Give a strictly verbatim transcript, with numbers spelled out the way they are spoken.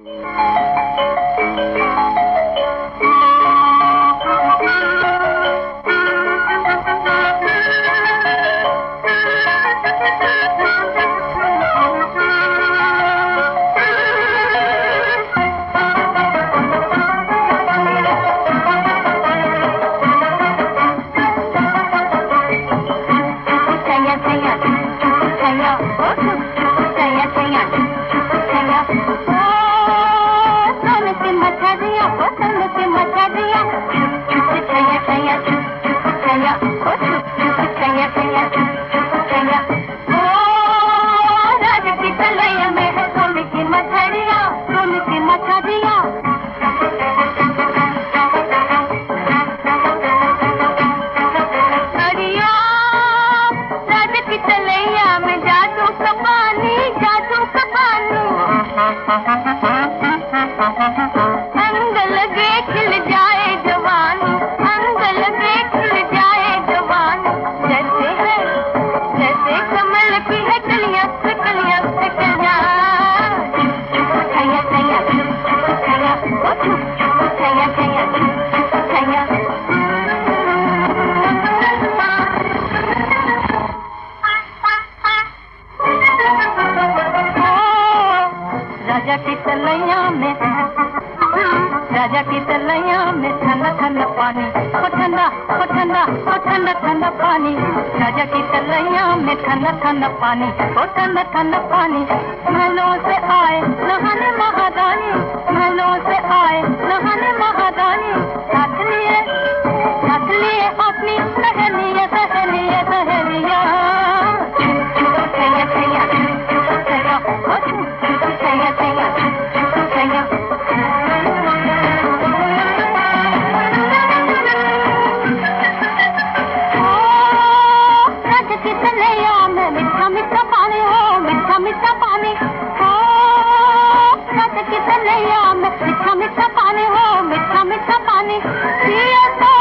राजा की तलैया में राजा की तलैया में ठंडा ठंडा पानी, ओ ठंडा ओ ठंडा ओ ठंडा ठंडा पानी। राजा की तलैया में ठंडा ठंडा पानी, ओ ठंडा ठंडा पानी। महलों से आए नहाने महारानी, महलों से आए नहाने महारानी। साथ लिए साथ लिए अपनी सहेलियां सहेलियां सहेलियां। सैया सैया सैया ओ सैया सैया सैया। राजा की तलैया में मीठा मीठा पानी, हो मीठा मीठा पानी। हो राजा की तलैया में मीठा मीठा पानी, हो मीठा मीठा पानी।